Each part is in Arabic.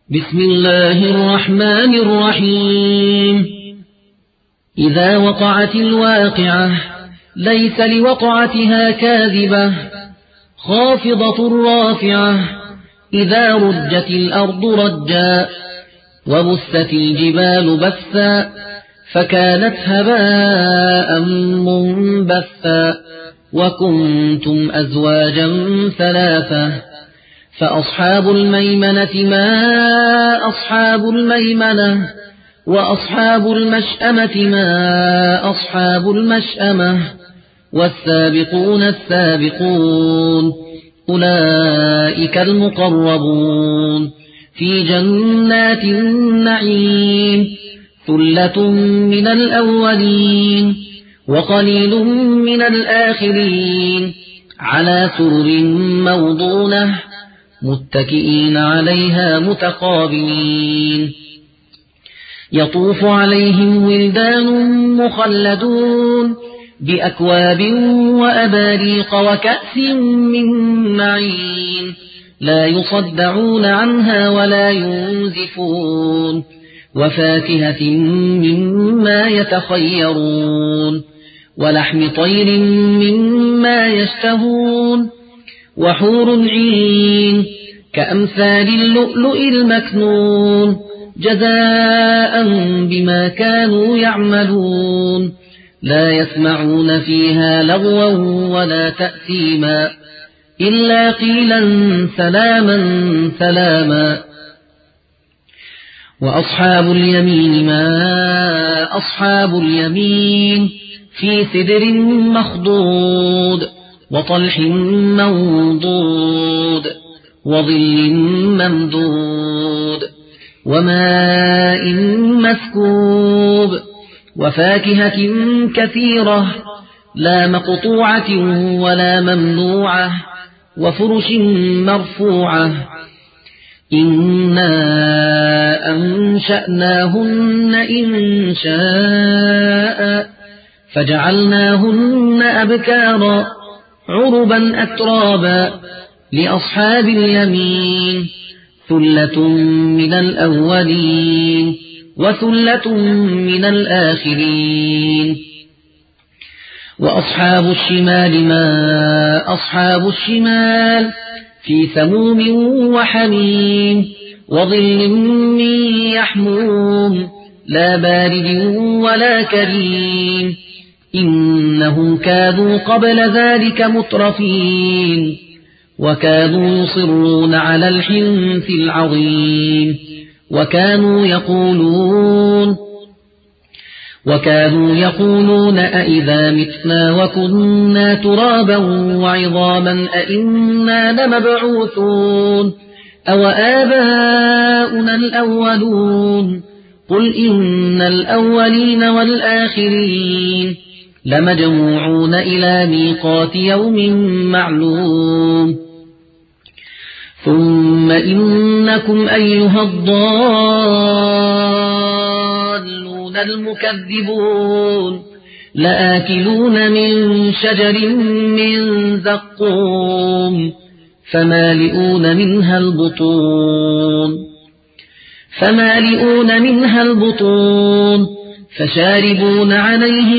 بسم الله الرحمن الرحيم. إذا وقعت الواقعة ليس لوقعتها كاذبة خافضة رافعة. إذا رجت الأرض رجا وبست الجبال بثا فكانت هباء منبثا وكنتم أزواجا ثلاثة فأصحاب الميمنة ما أصحاب الميمنة وأصحاب المشأمة ما أصحاب المشأمة والسابقون السابقون أولئك المقربون في جنات النعيم ثلة من الأولين وقليل من الآخرين على سرر موضونة متكئين عليها متقابلين يطوف عليهم ولدان مخلدون بأكواب وأباريق وكأس من معين لا يصدعون عنها ولا ينزفون وفاكهة مما يتخيرون ولحم طير مما يشتهون وحور عين كأمثال اللؤلؤ المكنون جزاء بما كانوا يعملون لا يسمعون فيها لغوا ولا تأثيما إلا قيلا سلاما سلاما. وأصحاب اليمين ما أصحاب اليمين في سدر مخضود وطلح منضود وظل ممدود وماء مسكوب وفاكهة كثيرة لا مقطوعة ولا ممنوعة وفرش مرفوعة إنا أنشأناهن إنشاء فجعلناهن أبكارا عربا أترابا لأصحاب اليمين ثلة من الأولين وثلة من الآخرين. وأصحاب الشمال ما أصحاب الشمال في سموم وحميم وظل من يحموم لا بارد ولا كريم إنهم كانوا قبل ذلك مترفين وكانوا يصرون على الحنث العظيم وكانوا يقولون أئذا متنا وكنا ترابا وعظاما أئنا لمبعوثون أو آباؤنا الأولون قل إن الأولين والآخرين لمجموعون إلى ميقات يوم معلوم ثم إنكم أيها الضالون المكذبون لآكلون من شجر من زقوم فمالئون منها البطون فشاربون عليه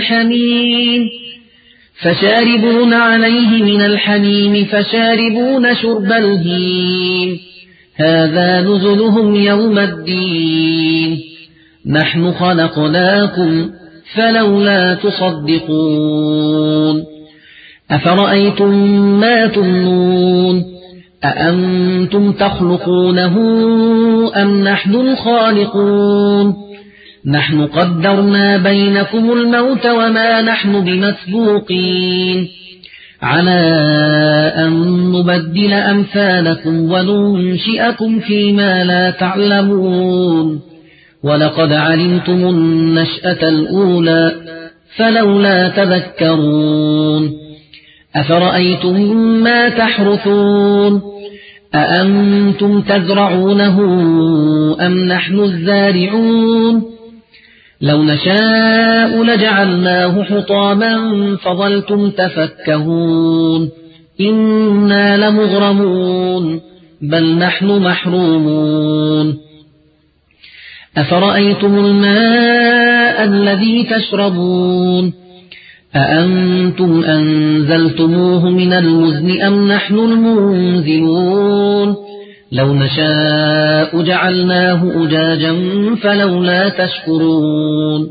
من الحميم فشاربون شرب الهيم هذا نزلهم يوم الدين نحن خلقناكم فلولا تصدقون أفرأيتم ما تمنون أأنتم تخلقونه أم نحن الخالقون نحن قدرنا بينكم الموت وما نحن بمسبوقين على أن نبدل أمثالكم وننشئكم فيما لا تعلمون ولقد علمتم النشأة الأولى فلولا تذكرون أفرأيتم ما تحرثون أأنتم تزرعونه أم نحن الزارعون لو نشاء لجعلناه حطاما فظلتم تفكهون إنا لمغرمون بل نحن محرومون أفرأيتم الماء الذي تشربون أأنتم أنزلتموه من المزن أم نحن المنزلون لو نشاء جعلناه أجاجا فلولا تشكرون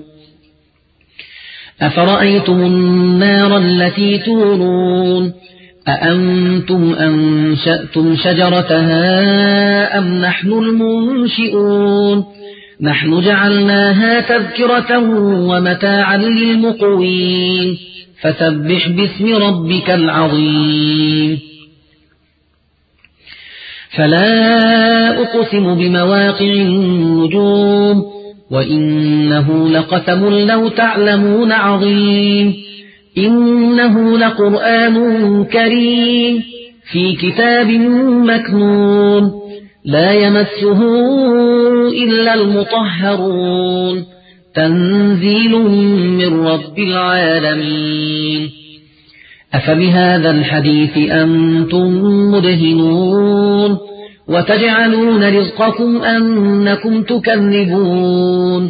أفرأيتم النار التي تورون أأنتم أنشأتم شجرتها أم نحن المنشئون نحن جعلناها تذكرة ومتاعا للمقوين فسبح باسم ربك العظيم فلا أقسم بمواقع النجوم وإنه لقسم لو تعلمون عظيم إنه لقرآن كريم في كتاب مكنون لا يمسه إلا المطهرون تنزيل من رب العالمين أفبهذا الحديث أنتم مدهنون وتجعلون رزقكم أنكم تكذبون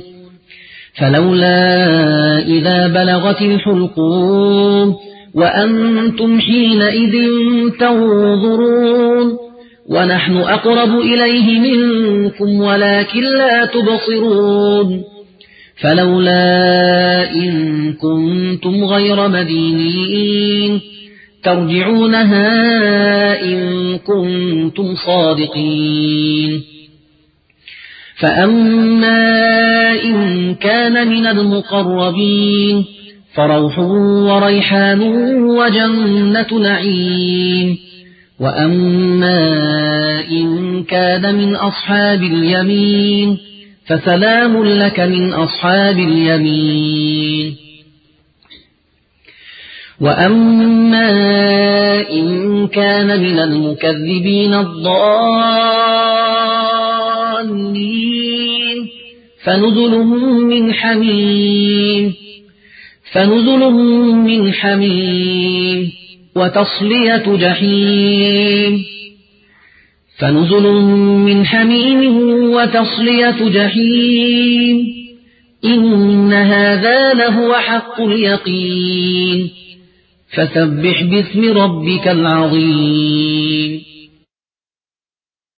فلولا إذا بلغت الحلقوم وأنتم حينئذ تنظرون ونحن أقرب إليه منكم ولكن لا تبصرون فلولا إن كنتم غير مدينين ترجعونها إن كنتم صادقين فأما إن كان من المقربين فروح وريحان وجنة نعيم وأما إن كان من أصحاب اليمين فسلام لك من أصحاب اليمين وأما إن كان من المكذبين الضالين فنزل من حميم وتصلية جحيم إن هذا لهو حق اليقين فسبح باسم ربك العظيم